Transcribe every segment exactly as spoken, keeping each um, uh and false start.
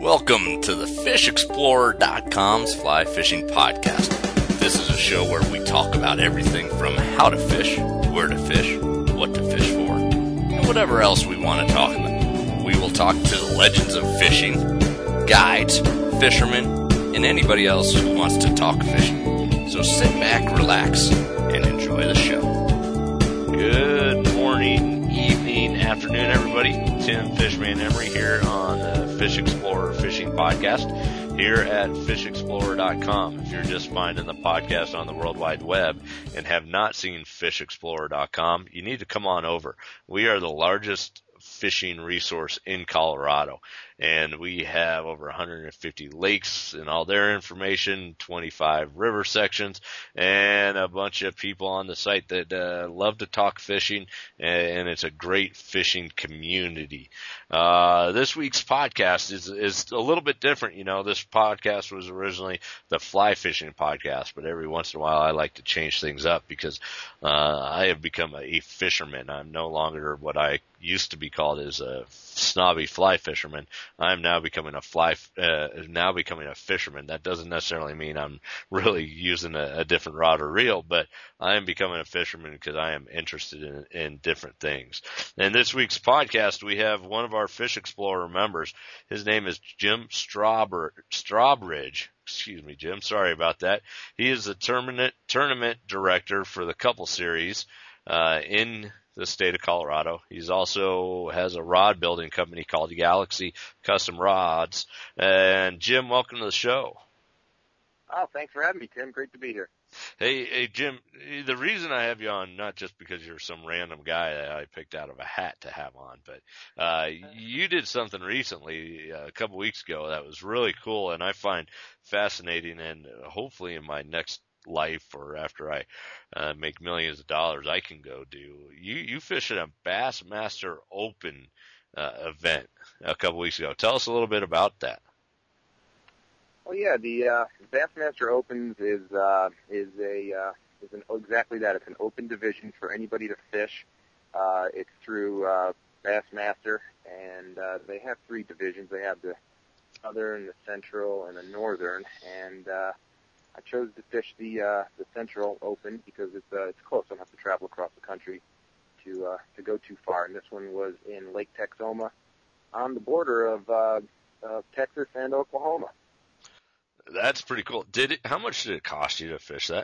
Welcome to the Fish Explorer dot com's Fly Fishing Podcast. This is a show where we talk about everything from how to fish, where to fish, what to fish for, and whatever else we want to talk about. We will talk to the legends of fishing, guides, fishermen, and anybody else who wants to talk fishing. So sit back, relax, and enjoy the show. Good morning, evening, afternoon, everybody. Tim Fishman Emery here on the Fish Explorer Fishing Podcast here at Fish Explorer dot com. If you're just finding the podcast on the World Wide Web and have not seen Fish Explorer dot com, you need to come on over. We are the largest fishing resource in Colorado, and we have over one hundred fifty lakes and all their information, twenty-five river sections, and a bunch of people on the site that uh, love to talk fishing, and it's a great fishing community. Uh, this week's podcast is is a little bit different. You know, this podcast was originally the Fly Fishing Podcast, but every once in a while I like to change things up because uh, I have become a fisherman. I'm no longer what I used to be called as a snobby fly fisherman. I'm now becoming a fly, uh, now becoming a fisherman. That doesn't necessarily mean I'm really using a, a different rod or reel, but I am becoming a fisherman because I am interested in, in different things. And this week's podcast, we have one of our Fish Explorer members. His name is Jim Strawber, Strawbridge. Excuse me, Jim. Sorry about that. He is the tournament, tournament director for the Couple Series, uh, in the state of Colorado. He's also has a rod building company called Galaxy Custom Rods. And Jim, welcome to the show. Oh, thanks for having me, Tim. Great to be here. Hey, hey, Jim, the reason I have you on, not just because you're some random guy that I picked out of a hat to have on, but uh, you did something recently, uh, a couple weeks ago, that was really cool and I find fascinating, and hopefully in my next life or after I uh, make millions of dollars, I can go do. You you fish at a Bassmaster Open uh, event a couple weeks ago. Tell us a little bit about that. Well, yeah, the uh, Bassmaster Opens is uh, is a uh, is an exactly that. It's an open division for anybody to fish. Uh, it's through uh, Bassmaster, and uh, they have three divisions. They have the Southern, the Central, and the Northern, and uh, I chose to fish the uh, the Central Open because it's uh, it's close. I don't have to travel across the country to uh, to go too far. And this one was in Lake Texoma, on the border of uh, uh, Texas and Oklahoma. That's pretty cool. Did it? How much did it cost you to fish that?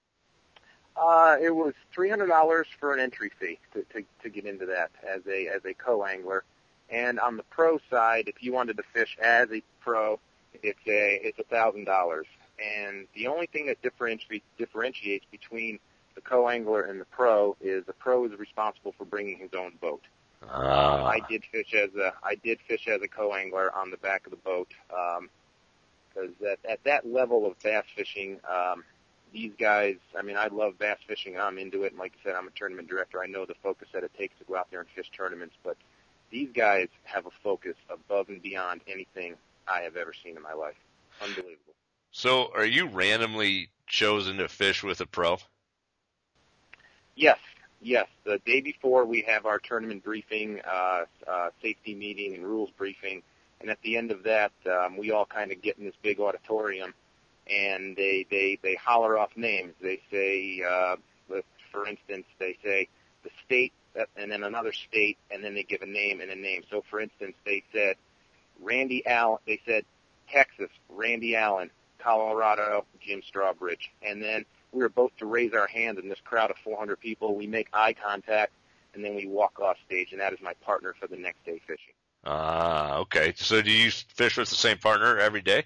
Uh, it was three hundred dollars for an entry fee to, to to get into that as a as a co-angler. And on the pro side, if you wanted to fish as a pro, it's a it's a thousand dollars. And the only thing that differentiates differentiates between the co-angler and the pro is the pro is responsible for bringing his own boat. Ah. Uh, I did fish as a I did fish as a co-angler on the back of the boat because um, at, at that level of bass fishing, um, these guys. I mean, I love bass fishing. I'm into it, and like I said, I'm a tournament director. I know the focus that it takes to go out there and fish tournaments, but these guys have a focus above and beyond anything I have ever seen in my life. Unbelievable. So are you randomly chosen to fish with a pro? Yes, yes. The day before we have our tournament briefing, uh, uh, safety meeting, and rules briefing, and at the end of that, um, we all kind of get in this big auditorium, and they, they, they holler off names. They say, uh, for instance, they say the state, and then another state, and then they give a name and a name. So, for instance, they said Randy Allen. They said Texas, Randy Allen. Colorado, Jim Strawbridge. And then we were both to raise our hands in this crowd of four hundred people. We make eye contact, and then we walk off stage, and that is my partner for the next day fishing. Ah, okay. So do you fish with the same partner every day?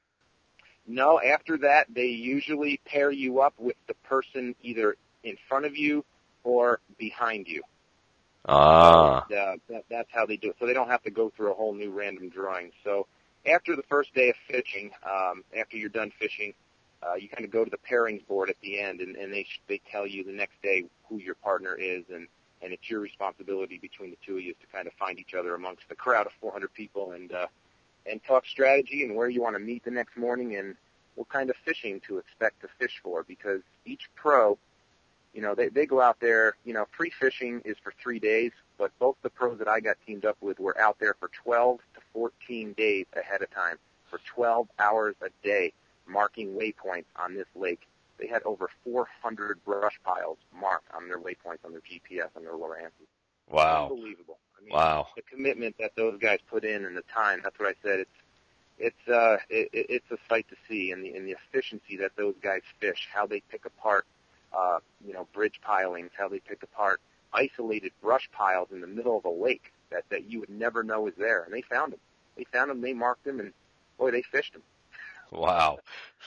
No, after that, they usually pair you up with the person either in front of you or behind you. Ah. So, uh, that, that's how they do it. So they don't have to go through a whole new random drawing. So after the first day of fishing, um, after you're done fishing, uh, you kind of go to the pairings board at the end, and, and they they tell you the next day who your partner is, and, and it's your responsibility between the two of you to kind of find each other amongst the crowd of four hundred people and uh, and talk strategy and where you want to meet the next morning and what kind of fishing to expect to fish for, because each pro, you know, they, they go out there, you know, pre-fishing is for three days, but both the pros that I got teamed up with were out there for twelve to fourteen days ahead of time for twelve hours a day marking waypoints on this lake. They had over four hundred brush piles marked on their waypoints on their G P S on their lower ANSI. Wow. Unbelievable. I mean, wow. The commitment that those guys put in and the time, that's what I said. It's it's uh it, it's a sight to see, and the and the efficiency that those guys fish, how they pick apart uh you know bridge pilings, how they pick apart isolated brush piles in the middle of a lake that that you would never know was there, and they found them. They found them, they marked them, and boy, they fished them. Wow.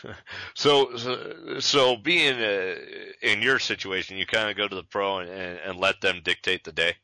So, so, so being uh, in your situation, you kind of go to the pro and, and, and let them dictate the day?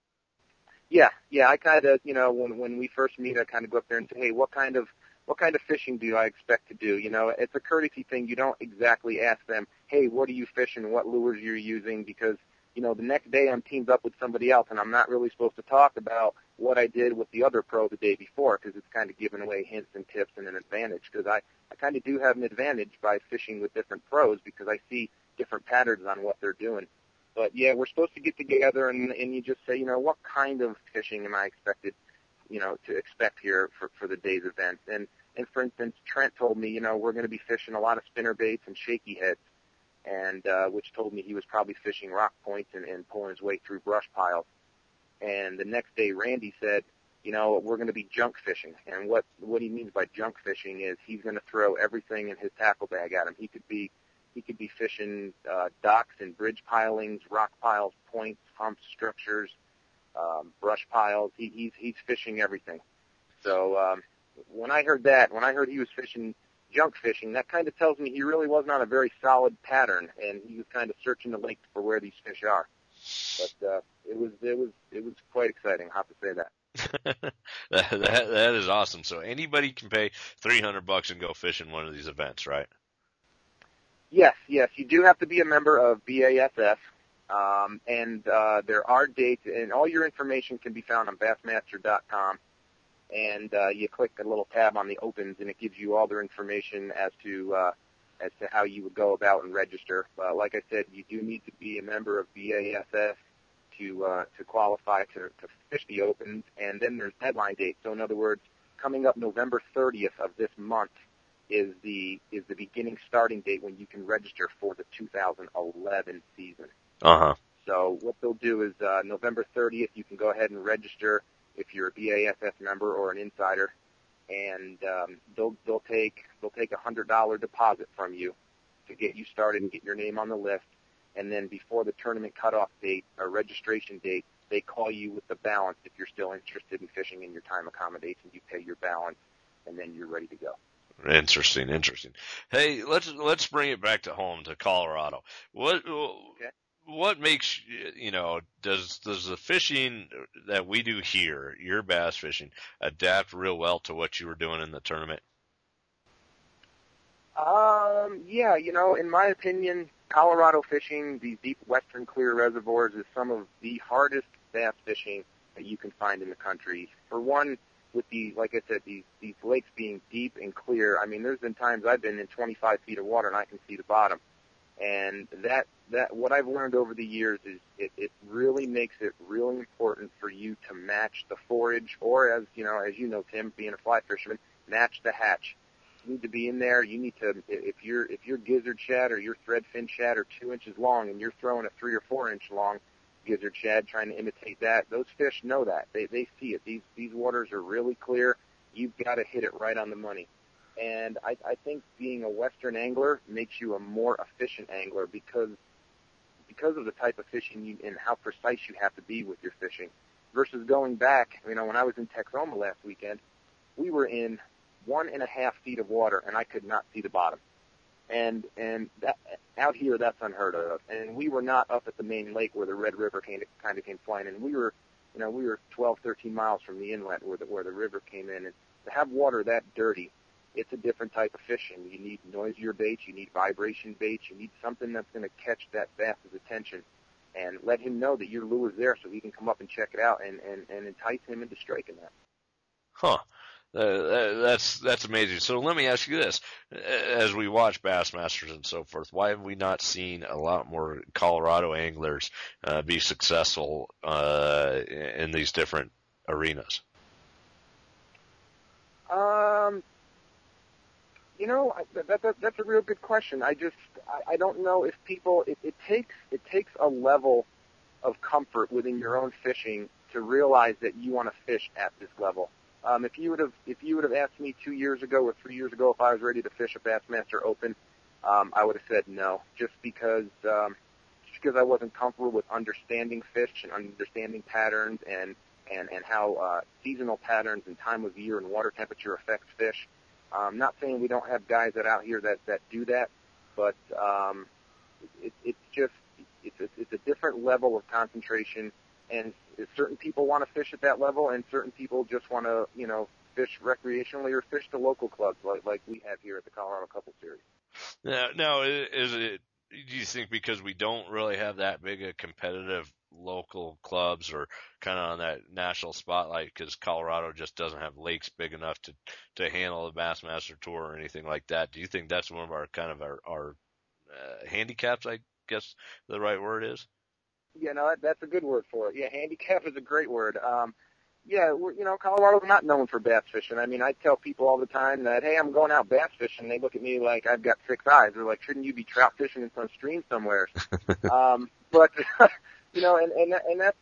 Yeah, yeah. I kind of, you know, when when we first meet, I kind of go up there and say, hey, what kind of what kind of fishing do I expect to do? You know, it's a courtesy thing. You don't exactly ask them, hey, what are you fishing? What lures you're using? Because, you know, the next day I'm teamed up with somebody else, and I'm not really supposed to talk about what I did with the other pro the day before, because it's kind of giving away hints and tips and an advantage. Because I, I kind of do have an advantage by fishing with different pros because I see different patterns on what they're doing. But, yeah, we're supposed to get together, and, and you just say, you know, what kind of fishing am I expected, you know, to expect here for, for the day's event? And, and, for instance, Trent told me, you know, we're going to be fishing a lot of spinner baits and shaky heads, and uh, which told me he was probably fishing rock points and, and pulling his way through brush piles. And the next day, Randy said, you know, we're going to be junk fishing. And what, what he means by junk fishing is he's going to throw everything in his tackle bag at him. He could be He could be fishing uh, docks and bridge pilings, rock piles, points, humps, structures, um, brush piles. He, he's he's fishing everything. So um, when I heard that, when I heard he was fishing junk fishing, that kind of tells me he really wasn't on a very solid pattern, and he was kind of searching the lake for where these fish are. But uh, it was it was it was quite exciting. I have to say that. that, that that is awesome. So anybody can pay three hundred bucks and go fishing one of these events, right? Yes, yes. You do have to be a member of B A S S, um, and uh, there are dates, and all your information can be found on bassmaster dot com. And uh, you click a little tab on the opens, and it gives you all their information as to uh, as to how you would go about and register. Uh, like I said, you do need to be a member of B A S S to uh, to qualify to, to fish the opens, and then there's deadline dates. So in other words, coming up November thirtieth of this month is the is the beginning starting date when you can register for the two thousand eleven season. Uh-huh. So what they'll do is uh, November thirtieth, you can go ahead and register if you're a B A S S member or an insider, and um, they'll they'll take they'll take a hundred dollar deposit from you to get you started and get your name on the list. And then before the tournament cutoff date or registration date, they call you with the balance. If you're still interested in fishing in your time accommodations, you pay your balance, and then you're ready to go. Interesting, interesting. Hey, let's let's bring it back to home to Colorado. What Okay. what makes you know does does the fishing that we do here, your bass fishing, adapt real well to what you were doing in the tournament? Um, yeah, you know, in my opinion, Colorado fishing, these deep western clear reservoirs, is some of the hardest bass fishing that you can find in the country. For one, with the, like I said, these these lakes being deep and clear, I mean, there's been times I've been in twenty-five feet of water and I can see the bottom. And that, that what I've learned over the years is it, it really makes it really important for you to match the forage, or as, you know, as you know, Tim, being a fly fisherman, match the hatch. You need to be in there. You need to, if your if your gizzard shad or your threadfin shad are two inches long and you're throwing a three or four inch long gizzard shad trying to imitate that, those fish know that. They they see it. These these waters are really clear. You've got to hit it right on the money. And I, I think being a Western angler makes you a more efficient angler because because of the type of fishing you, and how precise you have to be with your fishing. Versus going back, you know, when I was in Texoma last weekend, we were in one and a half feet of water, and I could not see the bottom. And and that, out here, that's unheard of. And we were not up at the main lake where the Red River came, kind of came flying in. We were, you know, we were twelve, thirteen miles from the inlet where the where the river came in. And to have water that dirty, it's a different type of fishing. You need noisier baits, you need vibration baits, you need something that's going to catch that bass's attention and let him know that your lure's there so he can come up and check it out and, and, and entice him into striking that. Huh. Uh, that's that's amazing. So let me ask you this: as we watch Bassmasters and so forth, why have we not seen a lot more Colorado anglers uh, be successful uh, in these different arenas? Um, you know, I, that, that that's a real good question. I just I, I don't know if people it, it takes it takes a level of comfort within your own fishing to realize that you want to fish at this level. Um, if you would have if you would have asked me two years ago or three years ago if I was ready to fish a Bassmaster Open, um, I would have said no, just because um, just because I wasn't comfortable with understanding fish and understanding patterns and and and how uh, seasonal patterns and time of year and water temperature affects fish. I'm not saying we don't have guys that out here that that do that, but um, it, it's just it's a, it's a different level of concentration. And certain people want to fish at that level, and certain people just want to, you know, fish recreationally or fish the local clubs like like we have here at the Colorado Couple Series. Now, now is it? Do you think because we don't really have that big a competitive local clubs or kind of on that national spotlight because Colorado just doesn't have lakes big enough to to handle the Bassmaster Tour or anything like that? Do you think that's one of our kind of our, our uh, handicaps? I guess the right word is. Yeah, no, that, that's a good word for it. Yeah, handicap is a great word. Um, yeah, we're, you know, Colorado's not known for bass fishing. I mean, I tell people all the time that, hey, I'm going out bass fishing. They look at me like I've got six eyes. They're like, shouldn't you be trout fishing in some stream somewhere? um, but, you know, and, and, and that's,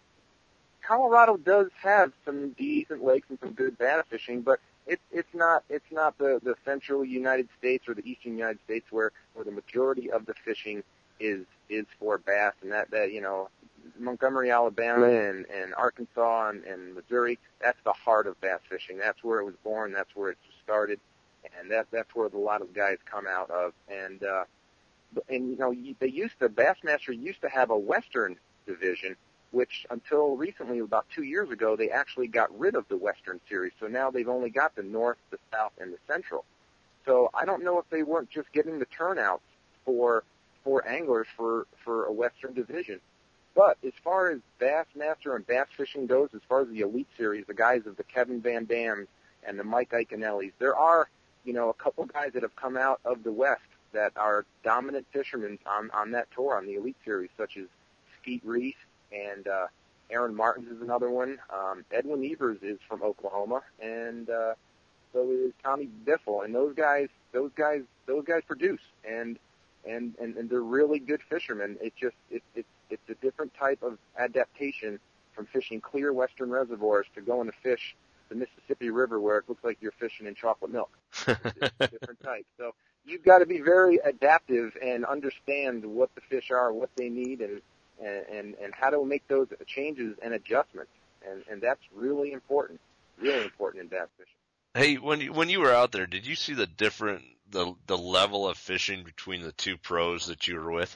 Colorado does have some decent lakes and some good bass fishing, but it's it's not it's not the, the central United States or the eastern United States where, where the majority of the fishing is is for bass, and that, that you know, Montgomery, Alabama, and, and Arkansas and, and Missouri, that's the heart of bass fishing. That's where it was born. That's where it started, and that that's where a lot of guys come out of. And uh, and you know, they used to Bassmaster used to have a Western division, which until recently, about two years ago, they actually got rid of the Western Series. So now they've only got the North, the South, and the Central. So I don't know if they weren't just getting the turnouts for for anglers for, for a Western division. But as far as Bassmaster and bass fishing goes, as far as the Elite Series, the guys of the Kevin Van Dams and the Mike Iaconellis, there are, you know, a couple guys that have come out of the West that are dominant fishermen on, on that tour, on the Elite Series, such as Skeet Reese and uh, Aaron Martins is another one. Um, Edwin Evers is from Oklahoma, and uh, so is Tommy Biffle. And those guys, those guys, those guys produce, and and, and, and they're really good fishermen. It just it, it it's a different type of adaptation from fishing clear western reservoirs to going to fish the Mississippi River where it looks like you're fishing in chocolate milk. It's, it's a different type. So you've got to be very adaptive and understand what the fish are, what they need, and and, and how to make those changes and adjustments. And, and that's really important, really important in bass fishing. Hey, when you, when you were out there, did you see the different the the level of fishing between the two pros that you were with?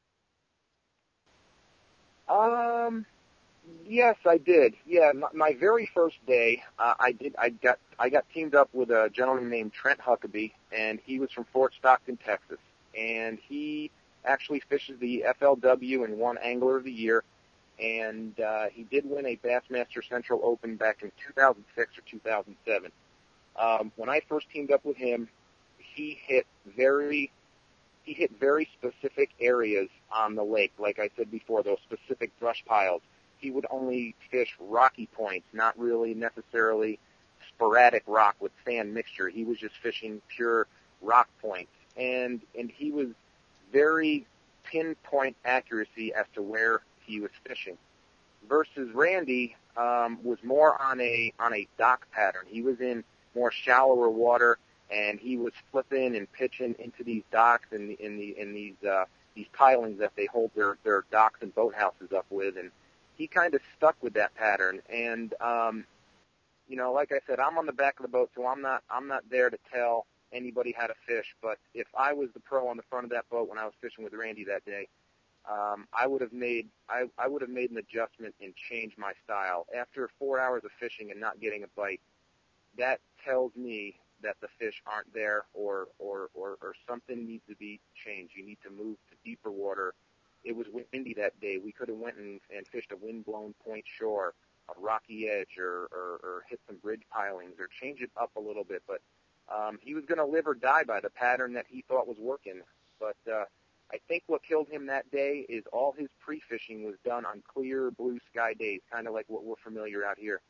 Um, yes, I did. Yeah, my, my very first day, uh, I did. I got I got teamed up with a gentleman named Trent Huckabee, and he was from Fort Stockton, Texas, and he actually fishes the F L W and won Angler of the Year, and uh, he did win a Bassmaster Central Open back in two thousand six or two thousand seven. Um, when I first teamed up with him, he hit very he hit very specific areas on the lake. Like I said before, those specific brush piles. He would only fish rocky points, not really necessarily sporadic rock with sand mixture. He was just fishing pure rock points, and and he was very pinpoint accuracy as to where he was fishing. Versus Randy um, was more on a on a dock pattern. He was in more shallower water, and he was flipping and pitching into these docks and in, in the in these uh, these pilings that they hold their their docks and boathouses up with, and he kind of stuck with that pattern. And um, you know, like I said, I'm on the back of the boat, so I'm not I'm not there to tell anybody how to fish. But if I was the pro on the front of that boat when I was fishing with Randy that day, um, I would have made I, I would have made an adjustment and changed my style. After four hours of fishing and not getting a bite, that tells me that the fish aren't there, or, or, or, or something needs to be changed. You need to move to deeper water. It was windy that day. We could have went and, and fished a wind-blown point shore, a rocky edge, or, or, or hit some bridge pilings, or change it up a little bit. But um, he was going to live or die by the pattern that he thought was working. But uh, I think what killed him that day is all his pre-fishing was done on clear blue sky days, kind of like what we're familiar out here.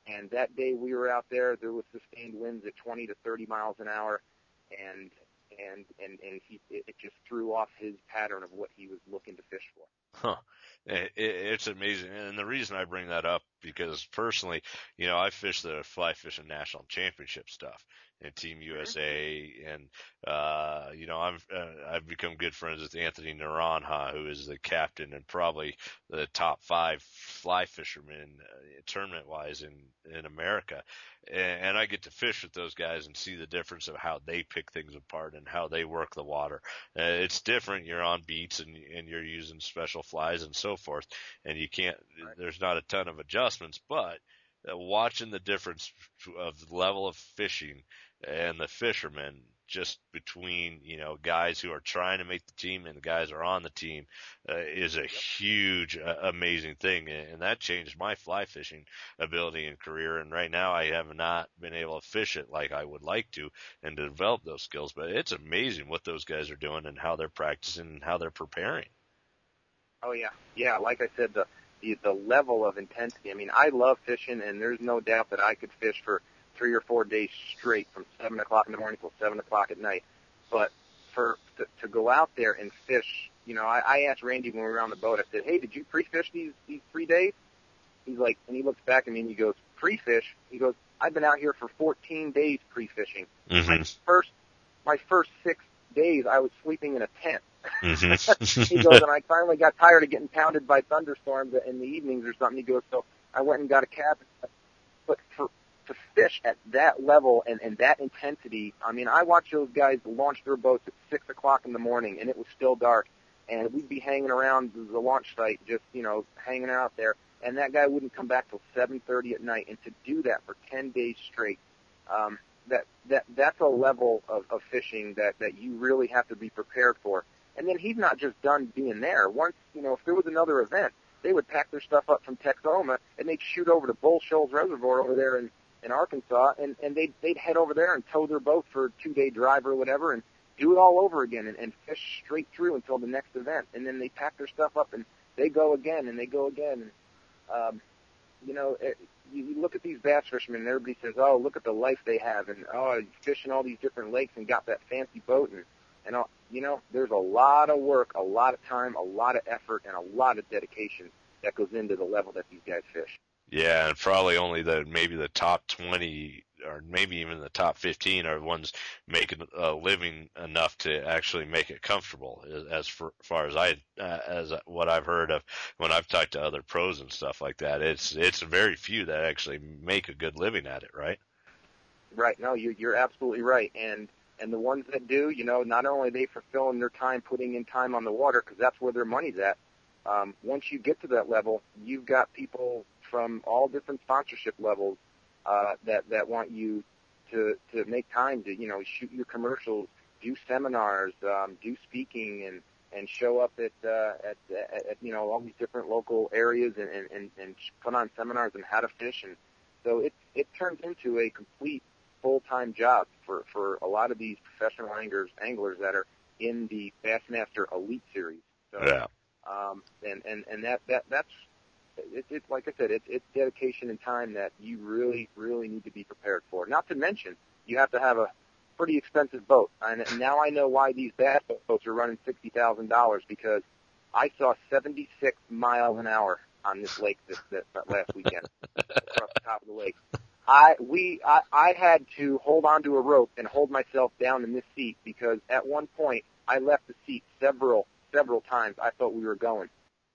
And that day we were out there, there was sustained winds at twenty to thirty miles an hour, and and and and he it, it just threw off his pattern of what he was looking to fish for. Huh. It, it's amazing. And the reason I bring that up, because personally, you know, I fish the Fly Fishing National Championship stuff and Team U S A, and, uh, you know, I've, uh, I've become good friends with Anthony Naranja, who is the captain and probably the top five fly fishermen uh, tournament wise in, in America. And, and I get to fish with those guys and see the difference of how they pick things apart and how they work the water. Uh, it's different. You're on beats and, and you're using special flies and so forth, and you can't, right. There's not a ton of adjustments, but uh, watching the difference of the level of fishing and the fishermen just between, you know, guys who are trying to make the team and the guys who are on the team uh, is a huge, uh, amazing thing. And that changed my fly fishing ability and career. And right now I have not been able to fish it like I would like to and to develop those skills. But it's amazing what those guys are doing and how they're practicing and how they're preparing. Oh, yeah. Yeah, like I said, the, the, the level of intensity. I mean, I love fishing, and there's no doubt that I could fish for three or four days straight from seven o'clock in the morning till seven o'clock at night. But for to, to go out there and fish, you know, I, I asked Randy when we were on the boat, I said, hey, did you pre-fish these, these three days? He's like, and he looks back at me and he goes, pre-fish? He goes, I've been out here for fourteen days pre-fishing. Mm-hmm. My first, my first six days I was sleeping in a tent. Mm-hmm. He goes, and I finally got tired of getting pounded by thunderstorms in the evenings or something. He goes, so I went and got a cabin. But for to fish at that level and, and that intensity, I mean, I watched those guys launch their boats at six o'clock in the morning, and it was still dark, and we'd be hanging around the launch site, just, you know, hanging out there, and that guy wouldn't come back till seven thirty at night. And to do that for ten days straight, um, that that that's a level of, of fishing that, that you really have to be prepared for. And then he's not just done being there. Once, you know, if there was another event, they would pack their stuff up from Texoma, and they'd shoot over to Bull Shoals Reservoir over there in, in Arkansas, and, and they'd, they'd head over there and tow their boat for a two-day drive or whatever and do it all over again and, and fish straight through until the next event. And then they pack their stuff up, and they go again, and they go again. And, um, you know, it, you, you look at these bass fishermen, and everybody says, oh, look at the life they have, and, oh, you fish in all these different lakes and got that fancy boat, and, and all. You know, there's a lot of work, a lot of time, a lot of effort, and a lot of dedication that goes into the level that these guys fish. Yeah, and probably only the maybe the top twenty or maybe even the top fifteen are the ones making a living enough to actually make it comfortable. As far as I, uh, as what I've heard of when I've talked to other pros and stuff like that, it's it's very few that actually make a good living at it, right? Right. No, you, you're absolutely right, and. And the ones that do, you know, not only are they fulfilling their time, putting in time on the water, because that's where their money's at. Um, once you get to that level, you've got people from all different sponsorship levels uh, that that want you to to make time to, you know, shoot your commercials, do seminars, um, do speaking, and and show up at, uh, at at at you know all these different local areas and and and, and put on seminars on how to fish. And so it it turns into a complete full-time job for, for a lot of these professional anglers, anglers that are in the Bassmaster Elite Series. So, yeah. Um, and, and, and that, that, that's, it, it, like I said, it, it's dedication and time that you really, really need to be prepared for. Not to mention, you have to have a pretty expensive boat. And now I know why these bass boats are running sixty thousand dollars, because I saw seventy-six miles an hour on this lake this, this last weekend across the top of the lake. I we I, I had to hold onto a rope and hold myself down in this seat, because at one point I left the seat several several times. I thought we were going,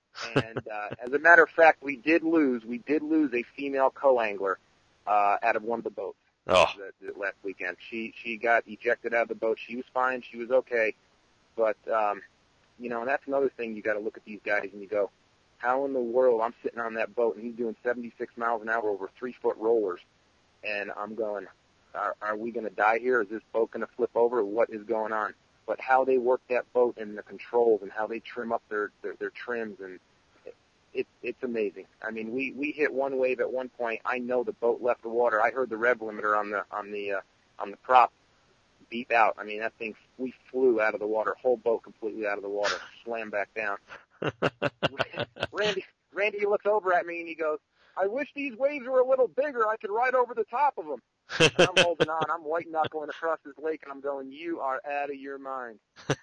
and uh, as a matter of fact, we did lose. We did lose a female co-angler uh, out of one of the boats oh. the, the last weekend. She she got ejected out of the boat. She was fine. She was okay, but um, you know, and that's another thing. You got to look at these guys and you go, how in the world? I'm sitting on that boat and he's doing seventy-six miles an hour over three foot rollers. And I'm going, are, are we going to die here? Is this boat going to flip over? What is going on? But how they work that boat and the controls and how they trim up their, their, their trims, and it, it, it's amazing. I mean, we, we hit one wave at one point. I know the boat left the water. I heard the rev limiter on the on the uh, on the prop beep out. I mean, that thing, we flew out of the water, whole boat completely out of the water, slammed back down. Randy, Randy, he looks over at me and he goes, I wish these waves were a little bigger. I could ride over the top of them. And I'm holding on. I'm white knuckling across this lake, and I'm going, you are out of your mind.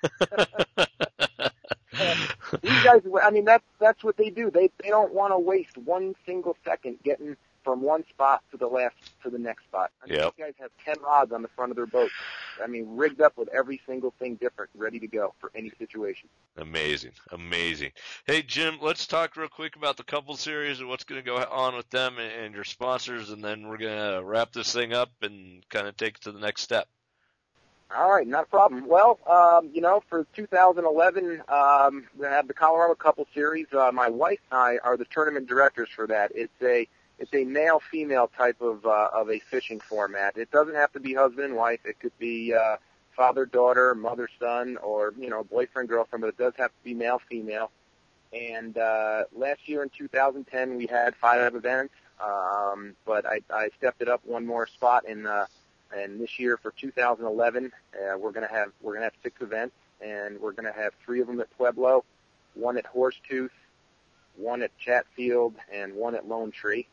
These guys, I mean, that's that's what they do. They they don't want to waste one single second getting from one spot to the last to the next spot. I mean, yep. These guys have ten rods on the front of their boat. I mean, rigged up with every single thing different, ready to go for any situation. Amazing, amazing. Hey, Jim, let's talk real quick about the couple series and what's going to go on with them and, and your sponsors, and then we're going to wrap this thing up and kind of take it to the next step. All right, not a problem. Well, um, you know, for two thousand eleven, um, we have the Colorado Couple Series. Uh, my wife and I are the tournament directors for that. It's a it's a male-female type of uh, of a fishing format. It doesn't have to be husband and wife. It could be uh, father-daughter, mother-son, or, you know, boyfriend-girlfriend, but it does have to be male-female. And uh, last year in two thousand ten, we had five events, um, but I, I stepped it up one more spot in uh, And this year for two thousand eleven, uh, we're gonna have we're gonna have six events, and we're gonna have three of them at Pueblo, one at Horsetooth, one at Chatfield, and one at Lone Tree.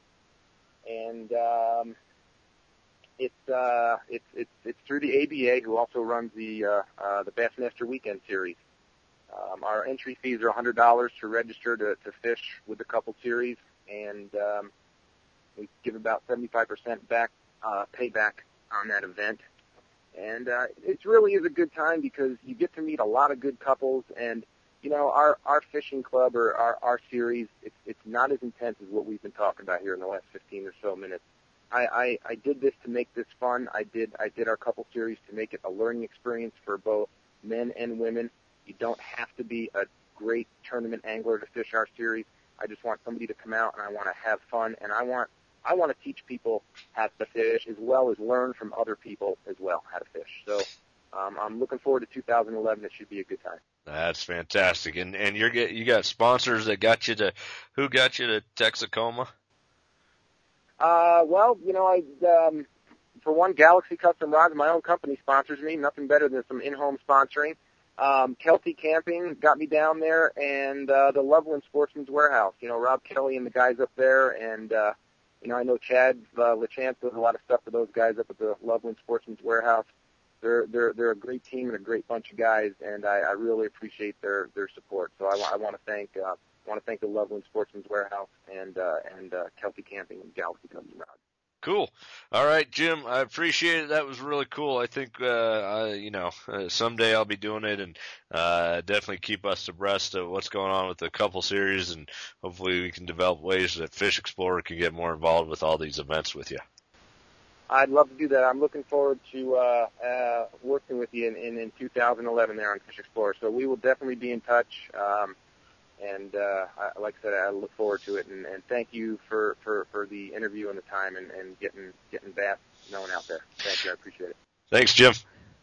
And um, it's uh, it's it's it's through the A B A, who also runs the uh, uh, the Bassmaster Weekend Series. Um, our entry fees are one hundred dollars to register to, to fish with the couple series, and um, we give about seventy-five percent back uh, payback on that event. And uh, it really is a good time because you get to meet a lot of good couples, and you know, our our fishing club or our our series, it's it's not as intense as what we've been talking about here in the last fifteen or so minutes. I, I, I did this to make this fun. I did I did our couple series to make it a learning experience for both men and women. You don't have to be a great tournament angler to fish our series. I just want somebody to come out, and I want to have fun, and I want I want to teach people how to fish as well as learn from other people as well how to fish. So um, I'm looking forward to two thousand eleven. It should be a good time. That's fantastic. And and you're get you got sponsors that got you to who got you to Texaco? Uh, well, you know, I um, for one, Galaxy Custom Rods, my own company, sponsors me. Nothing better than some in-home sponsoring. Um, Kelty Camping got me down there, and uh, the Loveland Sportsman's Warehouse. You know, Rob Kelly and the guys up there, and uh, you know, I know Chad uh, LeChance does a lot of stuff for those guys up at the Loveland Sportsman's Warehouse. They're they're they're a great team and a great bunch of guys, and I, I really appreciate their their support. So I, I want to thank uh, want to thank the Loveland Sportsman's Warehouse and uh, and uh, Kelty Camping and Galaxy Custom Rods. Cool. All right, Jim, I appreciate it. That was really cool. I think, uh, I, you know, uh, someday I'll be doing it, and uh, definitely keep us abreast of what's going on with the couple series, and hopefully we can develop ways that Fish Explorer can get more involved with all these events with you. I'd love to do that. I'm looking forward to uh, uh, working with you in, in, in two thousand eleven there on Fish Explorer. So we will definitely be in touch. Um, And uh, I, like I said, I look forward to it. And, and thank you for, for, for the interview and the time and, and getting getting bass known out there. Thank you. I appreciate it. Thanks, Jim.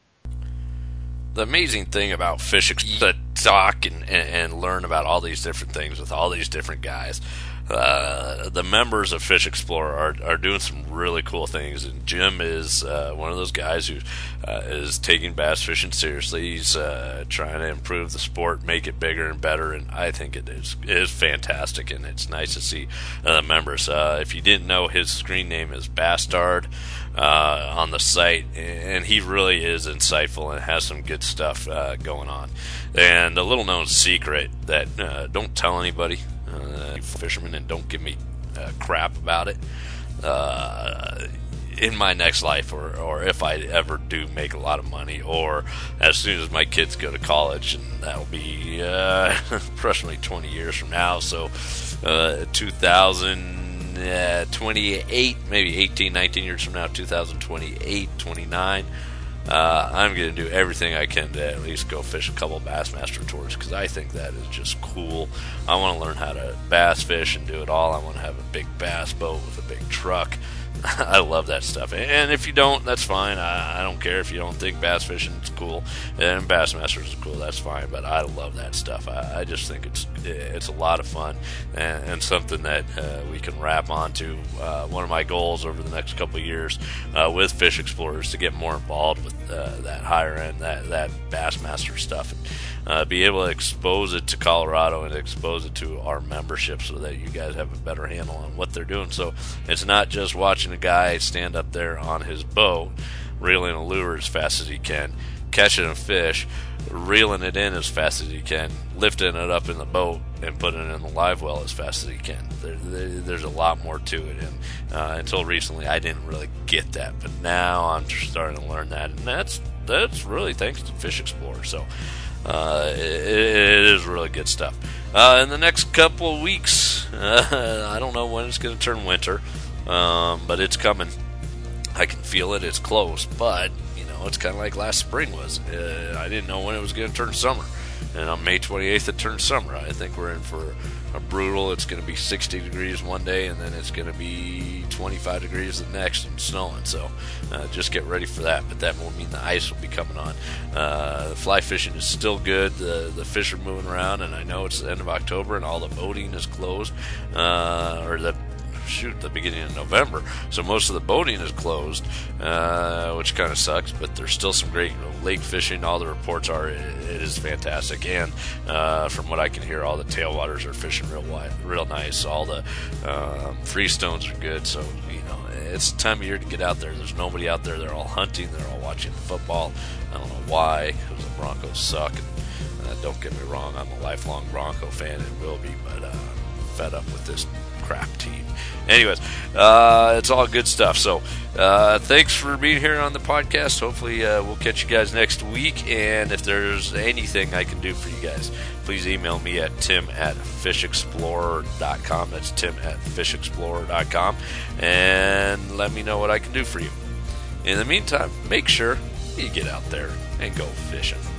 The amazing thing about Fish Explorer, talk and, and, and learn about all these different things with all these different guys. Uh, the members of Fish Explorer are, are doing some really cool things, and Jim is uh, one of those guys who uh, is taking bass fishing seriously. He's uh, trying to improve the sport, make it bigger and better, and I think it is it is fantastic, and it's nice to see uh, members. Uh, if you didn't know, his screen name is Bastard uh, on the site, and he really is insightful and has some good stuff uh, going on. And a little known secret that uh, don't tell anybody, Uh, fishermen, and don't give me uh, crap about it uh, in my next life, or, or if I ever do make a lot of money, or as soon as my kids go to college, and that'll be uh, approximately twenty years from now, so uh, two thousand twenty-eight, maybe eighteen, nineteen years from now, two thousand twenty-eight, twenty-nine, Uh, I'm going to do everything I can to at least go fish a couple Bassmaster tours, because I think that is just cool. I want to learn how to bass fish and do it all. I want to have a big bass boat with a big truck. I love that stuff. And if you don't, that's fine. I, I don't care if you don't think bass fishing is cool and Bassmasters is cool. That's fine. But I love that stuff. I, I just think it's it's a lot of fun and, and something that uh, we can wrap onto. Uh, one of my goals over the next couple of years uh, with Fish Explorers to get more involved with uh, that higher end, that that Bassmaster stuff. And, uh, be able to expose it to Colorado and expose it to our membership so that you guys have a better handle on what they're doing. So it's not just watching a guy stand up there on his boat, reeling a lure as fast as he can, catching a fish, reeling it in as fast as he can, lifting it up in the boat, and putting it in the live well as fast as he can. There, there, there's a lot more to it, and uh, until recently I didn't really get that, but now I'm starting to learn that, and that's that's really thanks to Fish Explorer. So uh, it, it is really good stuff. Uh, in the next couple of weeks, uh, I don't know when it's going to turn winter, um, but it's coming. I can feel it. It's close, but you know, it's kind of like last spring was. Uh, I didn't know when it was going to turn summer, and on May twenty-eighth it turned summer. I think we're in for a brutal. It's going to be sixty degrees one day, and then it's going to be twenty-five degrees the next and snowing. So uh, just get ready for that. But that will mean the ice will be coming on. Uh, fly fishing is still good. The the fish are moving around, and I know it's the end of October and all the boating is closed, uh, or the shoot the beginning of November, so most of the boating is closed, uh, which kind of sucks, but there's still some great, you know, lake fishing. All the reports are it, it is fantastic, and uh, from what I can hear, all the tailwaters are fishing real wide, real nice. All the um, freestones are good, so you know it's the time of year to get out there. There's nobody out there. They're all hunting. They're all watching football. I don't know why, because the Broncos suck, and uh, don't get me wrong, I'm a lifelong Bronco fan and will be, but uh, I'm fed up with this crap team. Anyways, uh, it's all good stuff. So uh, thanks for being here on the podcast. Hopefully uh, we'll catch you guys next week. And if there's anything I can do for you guys, please email me at tim at fish explorer dot com. That's tim at fish explorer dot com. And let me know what I can do for you. In the meantime, make sure you get out there and go fishing.